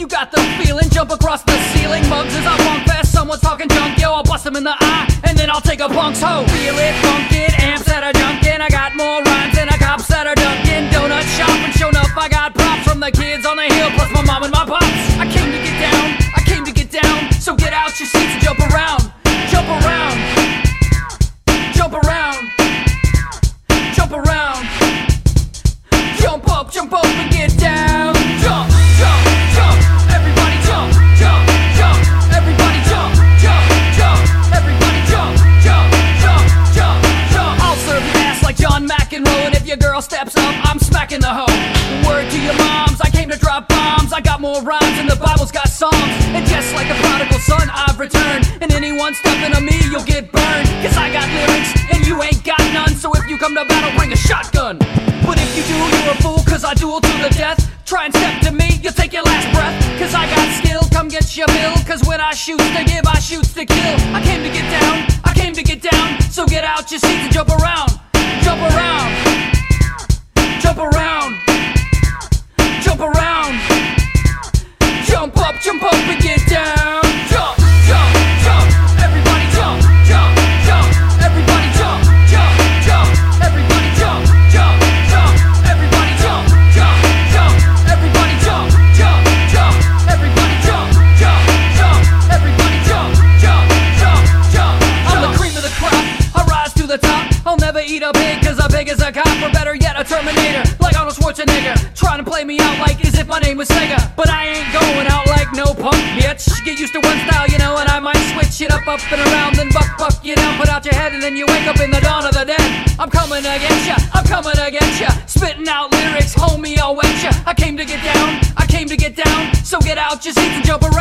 you got the feeling, jump across the ceiling. Mugs is a funk fest, someone's talking junk, yo, I'll bust them in the eye, and then I'll take a punk's hoe. Feel it, funk it, amps that are junkin'. I got more rhymes than a cops that are dunkin'. Donut shop and shown up, I got props from the kids on the hill, plus my mom and my pops. I came to get down, I came to get down, so get out your seats and jump around. Jump around, jump around, jump around. Jump up and get down. Jump, jump, jump, everybody jump, jump, jump, everybody jump, jump, jump, everybody jump, jump, jump, jump, jump. I'll serve your ass like John McEnroe, and if your girl steps up, I'm smacking the hoe. Word to your moms, I came to drop bombs. I got more rhymes and the Bible's got songs. And just like a prodigal son, I've returned. And anyone stepping on me, you'll get burned. Cause I got lyrics and you ain't got none. So if you come to battle, bring a shotgun. But if you do, you're a fool, cause I duel to the death. Try and step to me, you'll take your last breath. Cause I got skill, come get your bill. Cause when I shoot to give, I shoot to kill. I came to get down, I came to get down. So get out your seats and jump around. Jump around, jump around, jump around. Jump up and get down. Jump, jump, jump, everybody jump, jump, jump, everybody jump, jump, jump, everybody jump, jump, jump, everybody jump, jump, jump, everybody jump, jump, jump, everybody jump, jump, jump, everybody jump, jump, jump, jump. I'm the cream of the crop, I rise to the top. I'll never eat a pig cause a pig is a cop, or better yet a Terminator, like Arnold Schwarzenegger, trying to play me out like as if my name was Sega. But I ain't going out like no punk, bitch. Get used to one style, you know, and I might switch it up and around, then buck you down, put out your head, and then you wake up in the dawn of the dead. I'm coming against ya, I'm coming against ya, spitting out lyrics, homie, I'll wet ya. I came to get down, I came to get down, so get out your seats and jump around.